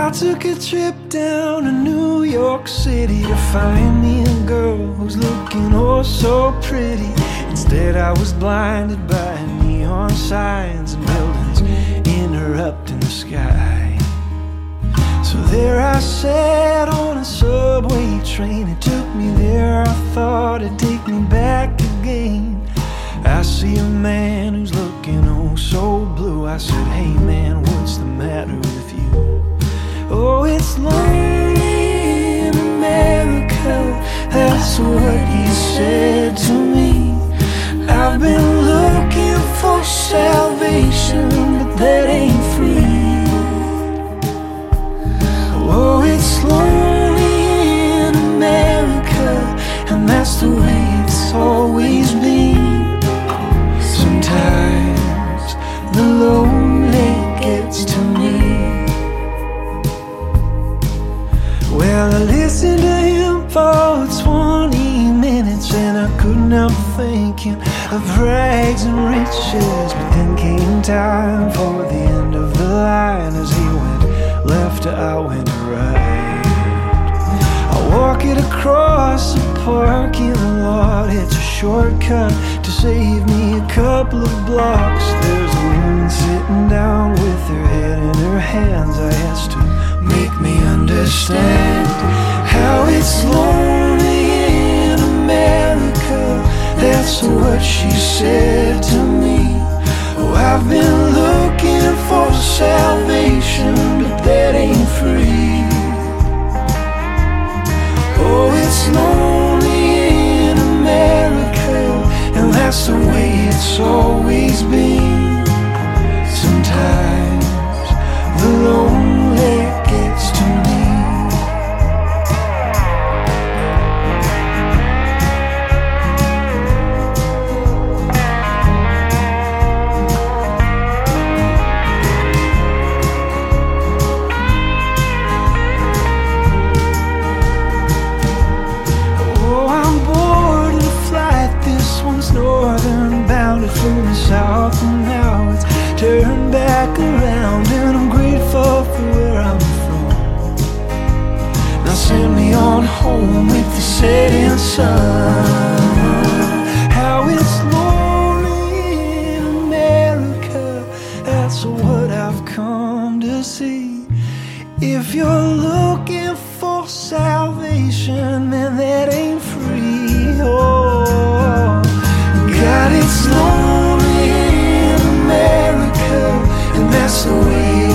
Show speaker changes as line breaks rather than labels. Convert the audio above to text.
I took a trip down to New York City to find me a girl who's looking oh so pretty. Instead I was blinded by neon signs and buildings interrupting the sky. So there I sat on a subway train. It took me there, I thought it'd take me back again. I see a man who's looking oh so blue. I said, hey man, what's the matter with you? Oh, it's lonely in America, that's what he said to me. I've been looking for salvation, but that ain't free. Oh, it's lonely in America, and that's the way it's always been. Sometimes the lonely gets to me. Well, I listened to him for 20 minutes and I couldn't help thinking of rags and riches. But then came time for the end of the line. As he went left, I went right. I walk it across the parking lot. It's a shortcut to save me a couple of blocks. There's a woman sitting down with her head in her hands. I asked her, make me understand how it's lonely in America. That's what she said to me. Oh, I've been looking for salvation, but that ain't free. Oh, it's lonely in America, and that's the way it's always been. Sometimes the lonely gets to me. Oh, I'm bored of the flight. This one's northern bound. It flew me south and now it's turned back around, and I'm grateful for where I'm from. Now send me on home with the setting sun. How it's lonely in America, that's what I've come to see. If you're looking for salvation, man, that ain't free. Oh, God, it's lonely in America, and that's the way